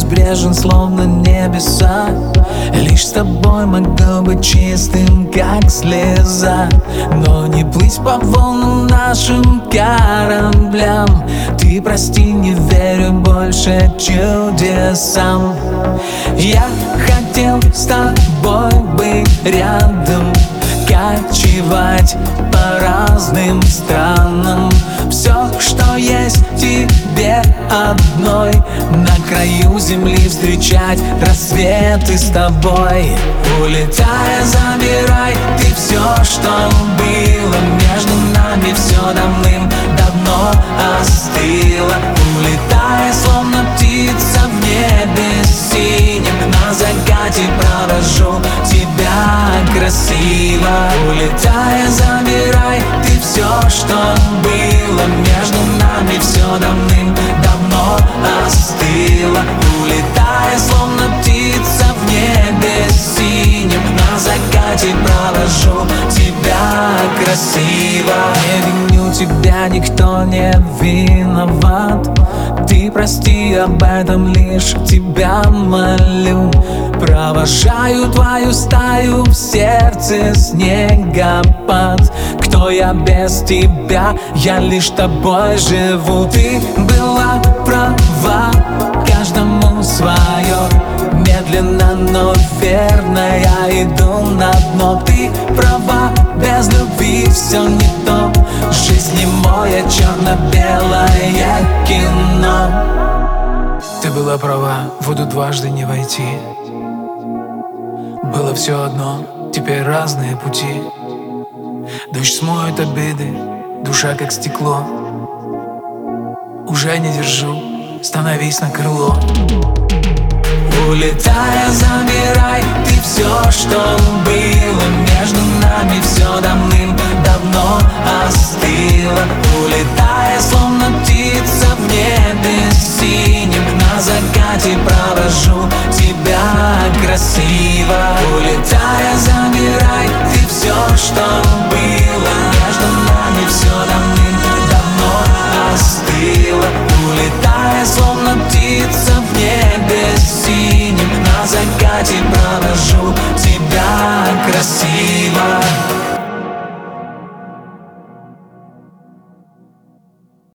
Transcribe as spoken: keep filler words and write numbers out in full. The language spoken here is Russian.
безбрежен, словно небеса. Лишь с тобой могу быть чистым, как слеза, но не плыть по волнам нашим кораблям. Ты прости, не верю больше чудесам. Я хотел с тобой быть рядом, кочевать по разным странам. Все, что есть тебе одной, на краю земли встречать рассветы с тобой. Улетая, забирай ты все, что было между нами, все давным-давно остыло. Улетая, словно птица в небе синем, на закате провожу тебя красиво. Улетая, забирай ты все, что было между нами, все давным-давно остыло. Улетая, словно птица в небе синем, на закате провожу тебя красиво. Не виню тебя, никто не виноват. Ты прости, об этом лишь тебя молю. Провожаю твою стаю, в сердце снегопад. Кто я без тебя? Я лишь тобой живу. Ты была права, каждому свое. Медленно, но верно я иду на дно. Ты права, без любви все не то. Жизнь немое, черно-белое кино. Ты была права, в воду дважды не войти. Было все одно, теперь разные пути. Дождь смоет обиды, душа как стекло. Уже не держу, становись на крыло. Улетая, забирай ты все, что было между нами, все давным-давно остыло. Улетая, словно птица в небе синем, на закате провожу тебя красиво. Улетая, забирай ты все, что было между нами, все давным-давно остыло. Улетая, словно птица в небе синем, на закате провожу тебя красиво.